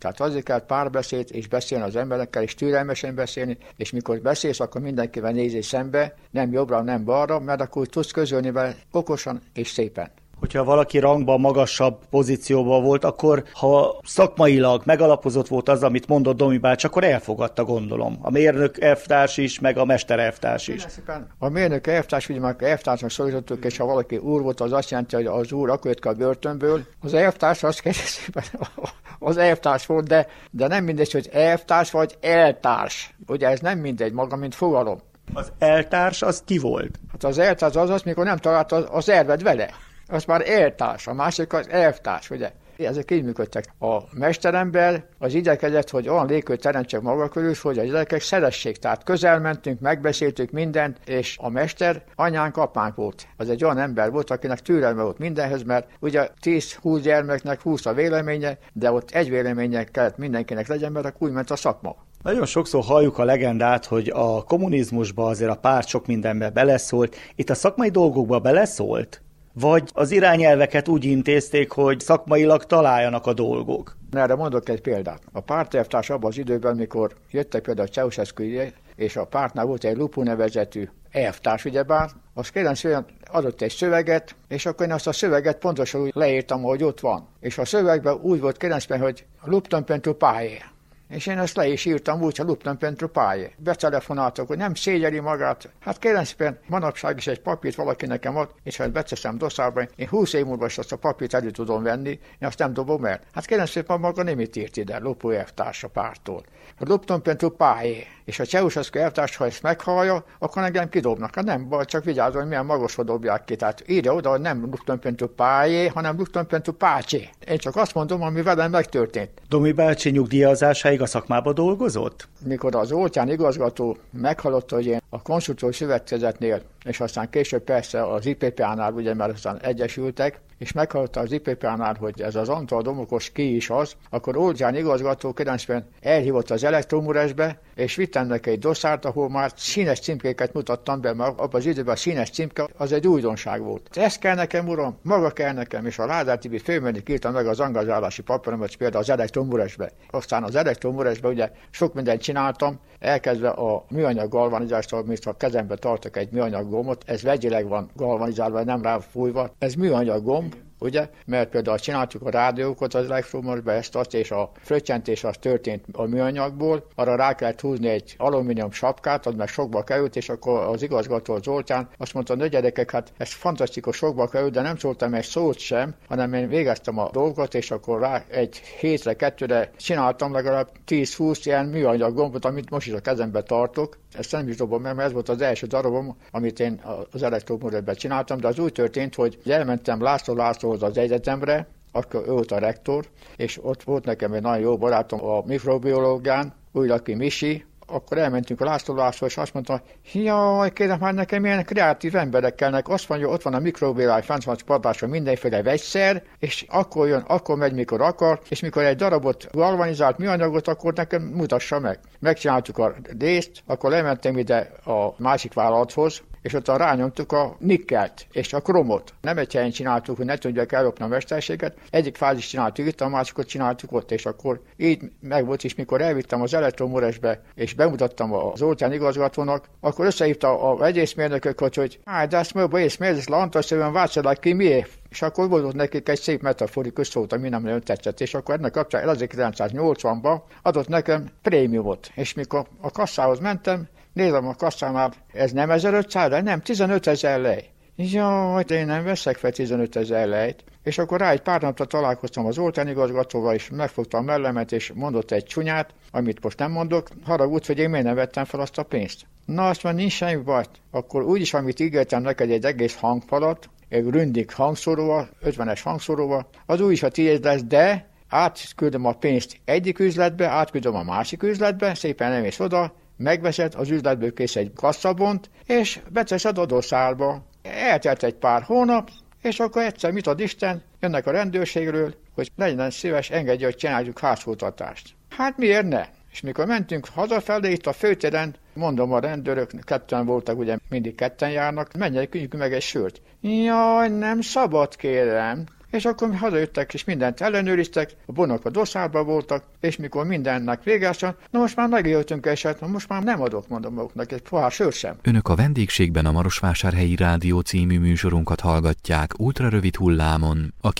Tehát azért kell párbeszéd, és beszélni az emberekkel, és türelmesen beszélni, és mikor beszélsz, akkor mindenkivel nézzél szembe, nem jobbra, nem balra, mert akkor tudsz közölni vele okosan és szépen. Hogyha valaki rangban magasabb pozícióban volt, akkor ha szakmailag megalapozott volt az, amit mondott Domi bácsi, akkor elfogadta, gondolom. A mérnök elvtárs is, meg a mester elvtárs is. A mérnök elvtárs, ugye már elvtársnak szólítottuk, és ha valaki úr volt, az azt jelenti, hogy az úr akkor jött ki a börtönből. Az elvtárs azt kérdezi, az elvtárs volt, de nem mindegy, hogy elvtárs vagy eltárs. Ugye ez nem mindegy maga, mint fogalom. Az eltárs az ki volt? Hát az eltárs az, mikor nem talált az elved vele. Az már eltárs, a másik az elvtárs, ugye? Ezek így működtek. A mesterember az igyekezett, hogy olyan légkört teremtsek maga körül, hogy a gyerekek szeressék. Tehát közel mentünk, megbeszéltük mindent, és a mester anyánk, apánk volt. Az egy olyan ember volt, akinek türelme volt mindenhez, mert ugye 10-20 gyermeknek 20 a véleménye, de ott egy véleménye kellett mindenkinek legyen, mert akkor úgy ment a szakma. Nagyon sokszor halljuk a legendát, hogy a kommunizmusban azért a párt sok mindenbe beleszólt. Itt a szakmai dolgokba beleszólt? Vagy az irányelveket úgy intézték, hogy szakmailag találjanak a dolgok? Erre mondok egy példát. A pártelvtárs abban az időben, mikor jöttek például Ceausescu, és a pártnál volt egy Lupu nevezetű elvtárs, ugyebár, az kérem szépen adott egy szöveget, és akkor én azt a szöveget pontosan úgy leírtam, ahogy ott van. És a szövegben úgy volt kérem szépen, hogy luptam pentru paie. És én ezt le is írtam úgy, hogy luptam pentru paie. Betelefonáltak, hogy nem szégyeli magát. Hát kérem szépen, manapság is egy papírt valaki nekem ad, és ha beteszem doszárba, én 20 év múlva azt a papírt elő tudom venni, én azt nem dobom el. Hát kérem szépen, maga nem itt írt ide, Lupu elvtárs a pártól. Luptam pentru paie. És a Ceausescu elvtárs, ha ezt meghallja, akkor engem kidobnak. Hát nem baj, csak vigyázzon, hogy milyen magasra dobják ki. Tehát írja oda, hogy nem luptam pentru paie, hanem luptam pentru pace. Én csak azt mondom, ami velem megtörtént. Domi bácsi nyugdíjazásáig a szakmába dolgozott? Mikor az Oltyán igazgató meghallotta, hogy én a Konstrukciós Szövetkezetnél, és aztán később persze az IPPA-nál, ugye, mert aztán egyesültek, és meghallotta az IPPA-nál, hogy ez az Antal Domokos ki is az, akkor Oltyán igazgató 90-ben elhívott az elektromuresbe, és vittem neki egy doszárt, ahol már színes címkéket mutattam be, mert abban az időben a színes címke az egy újdonság volt. Ez kell nekem, uram, maga kell nekem, és a Lázár Tibi főmérnök írta meg az angažálási papíromat például az elektromuresbe. Aztán az elektromuresbe ugye sok mindent csináltam, elkezdve a műanyag galvanizástól, mint a kezembe tartok egy műanyag gombot, ez vegyileg van galvanizálva, nem ráfújva, ez műanyag gomb, ugye? Mert például csináltuk a rádiókat az elektromosba, ezt azt, és a fröccsentés az történt a műanyagból, arra rá kellett húzni egy alumínium sapkát, az meg sokba került, és akkor az igazgató az Oltyán azt mondta, hogy gyerekek, hát ez fantasztikus, sokba került, de nem szóltam egy szót sem, hanem én végeztem a dolgot, és akkor rá egy hétre, kettőre csináltam legalább 10-20 ilyen műanyag gombot, amit most is a kezembe tartok. Ezt nem is dobom meg, mert ez volt az első darabom, amit én az elektromuresben csináltam, de az úgy történt, hogy elmentem Lászlóhoz az egyetemre, akkor ő volt a rektor, és ott volt nekem egy nagyon jó barátom a mikrobiológián, Újlaki Misi, akkor elmentünk a Lászlóhoz, és azt mondta, jaj, kérem, már nekem ilyen kreatív emberek kellnek, azt mondja, ott van a mikrobiológiai fenntartáson mindenféle vegyszer, és akkor jön, akkor megy, mikor akar, és mikor egy darabot galvanizált műanyagot, akkor nekem mutassa meg. Megcsináltuk a részt, akkor lementem ide a másik vállalathoz, és ott rányomtuk a nikkelt és a kromot. Nem egy helyen csináltuk, hogy ne tudják ellopni a mesterséget. Egyik fázis csináltuk itt, a másikot csináltuk ott, és akkor így meg volt, és mikor elvittem az elektromuresbe, és bemutattam az Oltyán igazgatónak, akkor összehívta a vegyészmérnököket, hogy de ezt mondja, észmérnök, lantasszövően váltsanak ki, miért? És akkor volt nekik egy szép metaforikus szót, ami nem nagyon tetszett, és akkor ennek kapcsán 1980-ban adott nekem prémiumot. És mikor a kasszához mentem, nézem a kasszánál, ez nem 1500, de nem, 15 000 lej. Jaj, én nem veszek fel 15 000 lejt. És akkor rá egy pár napra találkoztam az Oltyán igazgatóval, és megfogta a mellemet, és mondott egy csúnyát, amit most nem mondok, haragudsz, hogy én miért nem vettem fel azt a pénzt. Na, azt mondja, nincs semmi baj. Akkor úgyis, amit ígértem neked, egy egész hangfalat, egy Grundig hangszóróval, 50-es hangszóróval, az úgyis a tiéd lesz, de átküldöm a pénzt egyik üzletbe, átküldöm a másik üzletbe, szépen elmész oda, megveszed, az üzletből kész egy kasszabont, és beteszed adószárba. Eltelt egy pár hónap, és akkor egyszer mit ad Isten, jönnek a rendőrségről, hogy legyen szíves, engedje, hogy csináljuk házkutatást. Hát miért ne? És mikor mentünk hazafelé, itt a főtéren, mondom a rendőrök, ketten voltak, ugye mindig ketten járnak, menjek, küldjük meg egy sört. Jaj, nem szabad, kérem. és akkor mi hazajöttek, és mindent ellenőriztek, a bonok a dosszárban voltak, és mikor mindennek véges van, na most már megéltünk eset, most már nem adok, mondom maguknak, egy pohár sör sem. Önök a vendégségben a Marosvásárhelyi Rádió című műsorunkat hallgatják ultrarövid hullámon, a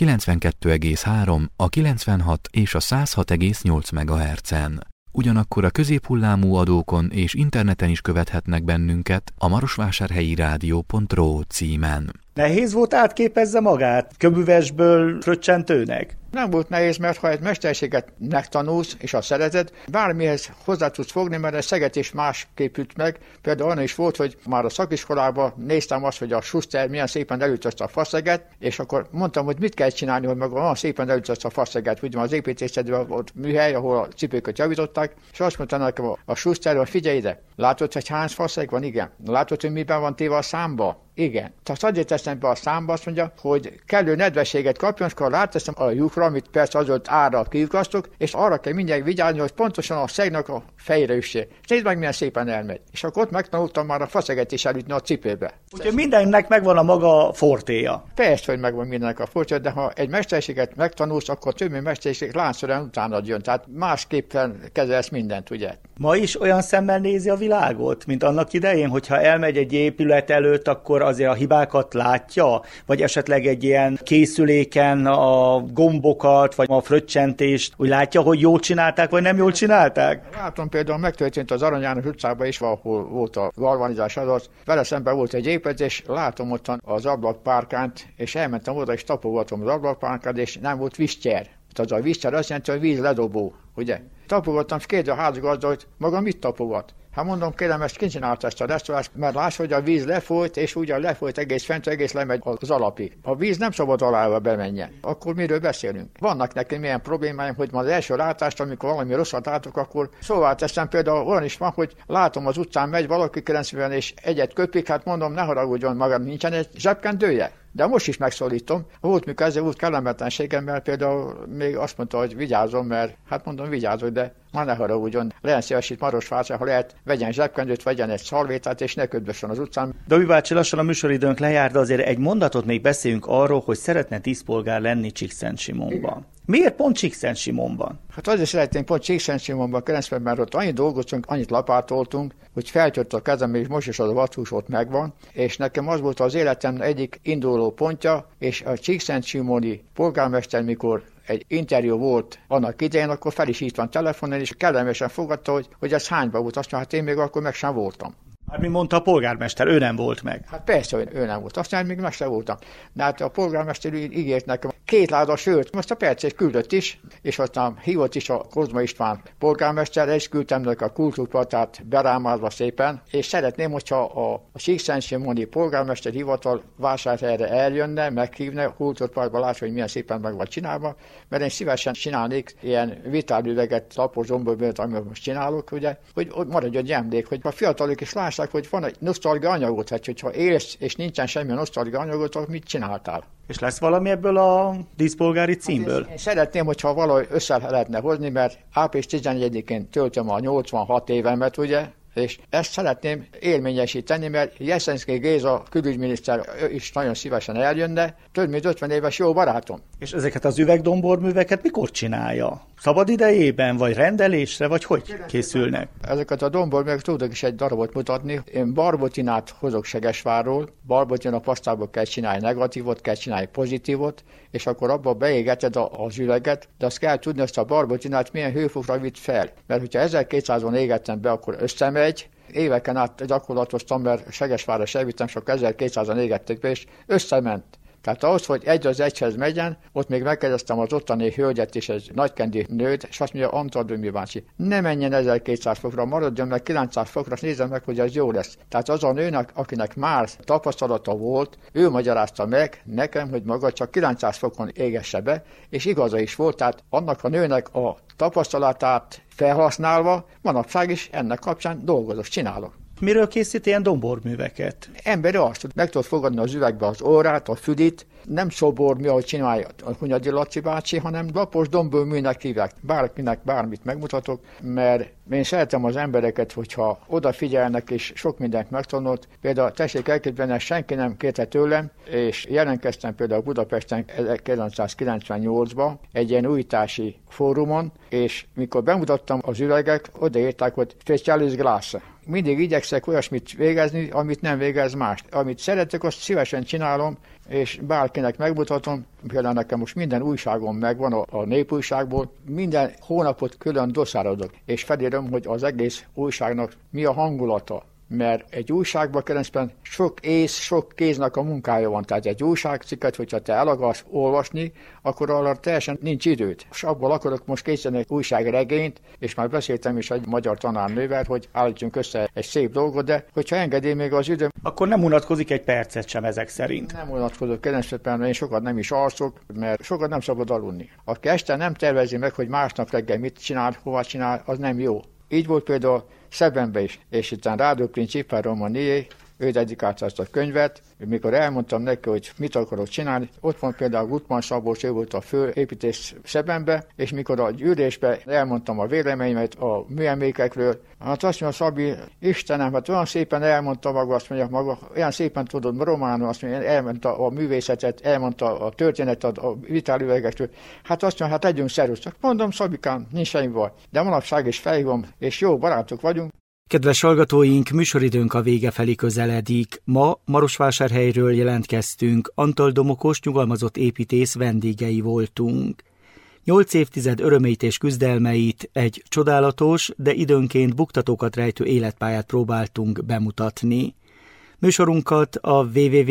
92,3, a 96 és a 106,8 MHz-en. Ugyanakkor a középhullámú adókon és interneten is követhetnek bennünket a marosvásárhelyirádió.ro címen. Nehéz volt átképezze magát köművesből fröccsentőnek? Nem volt nehéz, mert ha egy mesterséget megtanulsz, és azt szereted, bármihez hozzá tudsz fogni, mert egy szeget is másképp üt meg. Például olyan is volt, hogy már a szakiskolában néztem azt, hogy a Schuster milyen szépen elütötte a faszeget, és akkor mondtam, hogy mit kell csinálni, hogy maga olyan szépen elütötte a faszeget. Ugye az építészetben volt műhely, ahol a cipőket javították, és azt mondta nekem a Schuster, hogy figyelj ide, látod, hogy hány faszeg van? Igen. Látod, hogy miben van téve a számba? Igen. Tehát azért teszem be a számba, azt mondja, hogy kellő nedvességet kapjon, és akkor ráteszem a lyukra, amit persze azért árral kiukasztok, és arra kell mindjárt vigyázni, hogy pontosan a szegnek a fejre üssél. És nézd meg, milyen szépen elmegy. És akkor ott megtanultam már a faszeget is elütni a cipőbe. Úgyhogy mindennek megvan a maga fortéja. Persze, hogy megvan mindennek a fortéja, de ha egy mesterséget megtanulsz, akkor többi mesterség láncszerűen utánad jön. Tehát másképpen kezelsz mindent, ugye? Ma is olyan szemmel nézi a világot, mint annak idején, hogyha elmegy egy épület előtt, akkor azért a hibákat látja, vagy esetleg egy ilyen készüléken a gombokat, vagy a fröccsentést, úgy látja, hogy jól csinálták, vagy nem jól csinálták? Látom, például megtörtént az Arany János utcában is, ahol volt a galvanizás adat. Vele szemben volt egy épület, és látom ottan az ablakpárkányt, és elmentem oda, és tapogatom az ablakpárkányt, és nem volt vízcser. Tehát a vízcser azt jelenti, hogy víz ledobó, ugye? Tapogattam, és kérdezi a házigazda, hogy maga mit tapogat? Hát mondom, kérem, ezt ki csinálta ezt a restaurálást, mert láss, hogy a víz lefolyt, és ugyan lefolyt egész fent, egész lemegy az alapig. A víz nem szabad alába bemenjen. Akkor miről beszélünk? Vannak nekem milyen problémáim, hogy ma az első látást, amikor valami rosszat látok, akkor szóval teszem, például olyan is van, hogy látom az utcán megy valaki 90 és egyet köpik, hát mondom, ne haragudjon magam, nincsen egy zsebkendője. De most is megszólítom. Volt, mikor ezzel volt kellemetlenségem, mert például még azt mondta, hogy vigyázzon, mert hát mondom, vigyázzon, de már ne haragudjon. Legyen szíves itt Marosvásárhelyen, ha lehet, vegyen zsebkendőt, vegyen egy szalvétát, és ne ködössön az utcán. Domi bácsi, lassan a műsoridőnk lejár, de azért egy mondatot még beszéljünk arról, hogy szeretne díszpolgár lenni Csíkszentsimonban. Miért pont Csíkszentsimonban? Hát azért szeretnénk pont Csíkszentsimonban keresztül, mert ott annyit dolgoztunk, annyit lapátoltunk, hogy feltört a kezem, és most is az a vathús ott megvan, és nekem az volt az életem egyik induló pontja, és a csíkszentsimoni polgármester, mikor egy interjú volt annak idején, akkor fel is itt van telefonon, és kellemesen fogadta, hogy ez hányba volt. Azt mondja, hát én még akkor meg sem voltam. Hát mi mondta a polgármester, ő nem volt meg. Hát persze, hogy ő nem volt. Aztán még meg sem voltam. De hát a polgármester ígért nekem 2 láda sört, most a percét küldött is, és aztán hívott is a Kozma István polgármester, és küldtem neki a kultúrplatát berámázva szépen, és szeretném, hogyha a Csíkszentsimoni polgármester hivatal Vásárhelyre eljönne, meghívne, a kultúrplatba lássa, hogy milyen szépen meg van csinálva, mert én szívesen csinálnék ilyen vitálüveget, lapos zomborbőt, amit most csinálok, ugye, hogy maradjon egy emlék, hogy a fiatalok is lássák, hogy van egy nosztalgia anyagot, hát hogyha élsz, és nincsen semmilyen nosztalgia anyagot, akkor mit csináltál? És lesz valami ebből a díszpolgári címből? Hát én szeretném, hogyha valahogy össze lehetne hozni, mert április 14-én töltöm a 86 évemet, ugye, és ezt szeretném élményesíteni, mert Jeszenszky Géza külügyminiszter is nagyon szívesen eljönne, több mint 50 éves jó barátom. És ezeket az üvegdomborműveket mikor csinálja? Szabad idejében, vagy rendelésre, vagy hogy készülnek? Ezeket a domborműveket tudok is egy darabot mutatni. Én barbotinát hozok Segesvárról, barbotina pasztából kell csinálni negatívot, kell csinálni pozitívot, és akkor abba beégeted az üveget, de azt kell tudni, azt a barbotinát milyen hőfokra vitt fel. Mert hogyha 1200-on égettem be, akkor összemegy. Éveken át gyakorlatoztam, mert Segesvárra se vittem, és akkor 1200-an égették be, és összement. Tehát ahhoz, hogy 1:1 megyen, ott még megkérdeztem az ottani hölgyet és egy nagykendi nőt, és azt mondja, Antal Dömi bácsi, ne menjen 1200 fokra, maradjon meg 900 fokra, és nézzem meg, hogy ez jó lesz. Tehát az a nőnek, akinek már tapasztalata volt, ő magyarázta meg nekem, hogy maga csak 900 fokon égesse be, és igaza is volt, tehát annak a nőnek a tapasztalatát felhasználva, manapság is ennek kapcsán dolgozok, csinálok. Miről készít ilyen domborműveket? Emberi arcot, meg tudod fogadni az üvegbe az órát, a fülit, nem szobormű, ahogy csinálja a Hunyadi Laci bácsi, hanem lapos domborműnek hívják. Bárkinek bármit megmutatok, mert én szeretem az embereket, hogyha odafigyelnek és sok mindent megtanult. Például tessék elképzelni, senki nem kérte tőlem, és jelentkeztem például Budapesten 1998-ban egy ilyen újítási fórumon, és mikor bemutattam az üvegek, odaírták, hogy specialis glass. Mindig igyekszek olyasmit végezni, amit nem végez más. Amit szeretek, azt szívesen csinálom, és bárkinek megmutatom. Például nekem most minden újságom megvan a Népújságból, minden hónapot külön doszárodok, és felírom, hogy az egész újságnak mi a hangulata. Mert egy újságban keresztben sok ész, sok kéznek a munkája van. Tehát egy újságcikket, hogyha te el akarsz olvasni, akkor arra teljesen nincs időt. És abból akarok most készíteni egy újságregényt, és már beszéltem is egy magyar tanárnővel, hogy állítsunk össze egy szép dolgot, de hogyha engedi még az időm... Akkor nem unatkozik egy percet sem ezek szerint. Nem unatkozok, keresztben én sokat nem is alszok, mert sokat nem szabad aludni. Aki este nem tervezi meg, hogy másnap reggel mit csinál, hova csinál, az nem jó. Így volt például Szebenben is, és itt a Rádió Principe Romanié, ő dedikálta ezt a könyvet, mikor elmondtam neki, hogy mit akarok csinálni, ott van például Gutmann Szabolcs, ő volt a főépítész Szebenbe, és mikor a gyűlésbe elmondtam a véleményemet a műemlékekről, hát azt mondja, Szabi, Istenem, hát olyan szépen elmondta maga, azt mondja, maga, olyan szépen tudod románul, azt mondja, elmondta a művészetet, elmondta a történetet a vitálüvegekről, hát azt mondja, hát legyünk szervusztak. Mondom, Szabikám, nincs semmi baj, de manapság is felhívom, és jó barátok vagyunk. Kedves hallgatóink, műsoridőnk a vége felé közeledik. Ma Marosvásárhelyről jelentkeztünk, Antall Domokos nyugalmazott építész vendégei voltunk. 8 évtized örömeit és küzdelmeit, egy csodálatos, de időnként buktatókat rejtő életpályát próbáltunk bemutatni. Műsorunkat a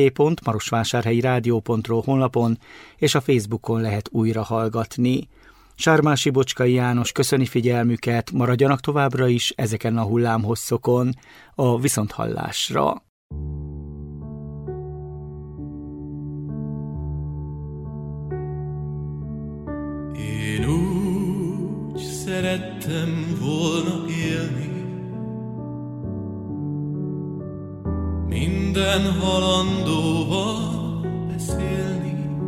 www.marosvásárhelyirádió.ro honlapon és a Facebookon lehet újra hallgatni. Sármási Bocskai János köszöni figyelmüket, maradjanak továbbra is ezeken a hullámhosszokon, a viszonthallásra. Én úgy szerettem volna élni, minden halandóval beszélni,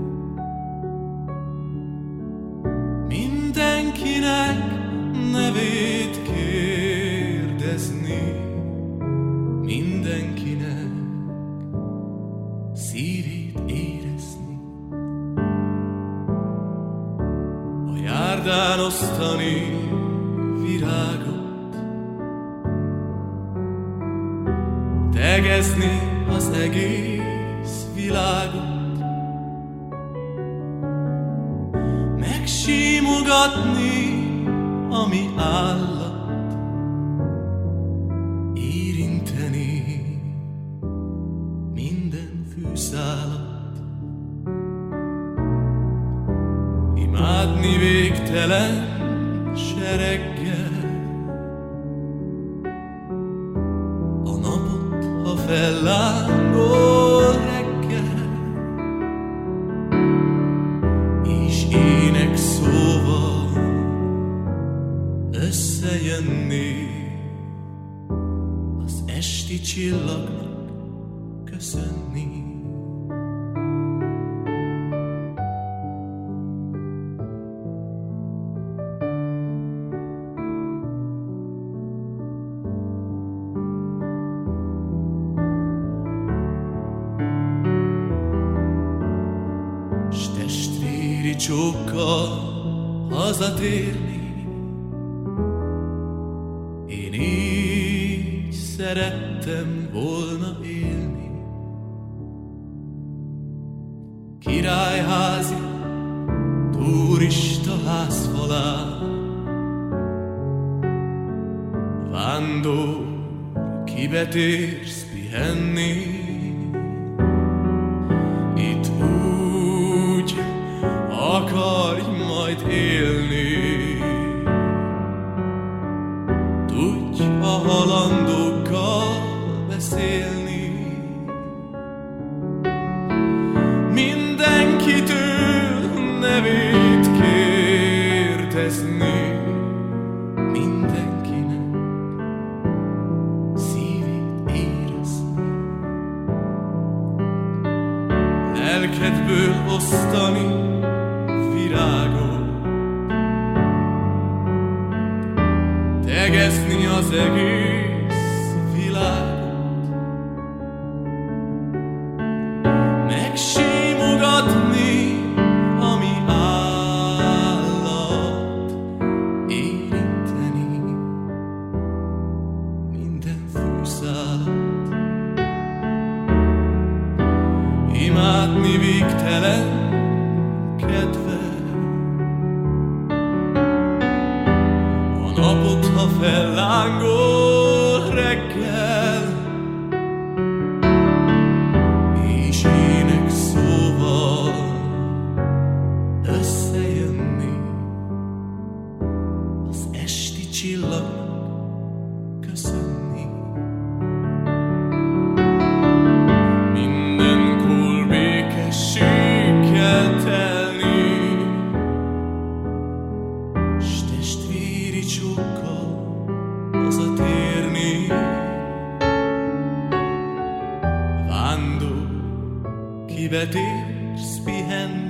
mindenkinek nevét kérdezni, mindenkinek szívét érezni, a járdán osztani virágot, tegezni az egész világot, megsímogatni, ami állat, érinteni minden fűszálat, imádni végtelen sereggel, a napot, ha fellángol reggel, és ének szóval összejönni, az esti csillagnak köszönni. S testvéri csókkal hazatérni, én így szerettem volna élni. Királyházi turista házfalán, vándor, kibetérsz pihenni, itt úgy akarj majd élni. Tudj a halandókkal beszélni, mindenkitől nevét kérdezni, mindenkinek szívét lelkedből osztani virágot, tegeszni az egész világot, megsimogatni, ami állat, érinteni minden fűszálat, imádni végtelen kedve, a napot, ha fellángol reggel, és ének szóval összejönni az esti csillagnak köszönni. Mindenkor békességgel telni, s testvéri csókkal hazatérni. Vándor, kivet érsz pihenni,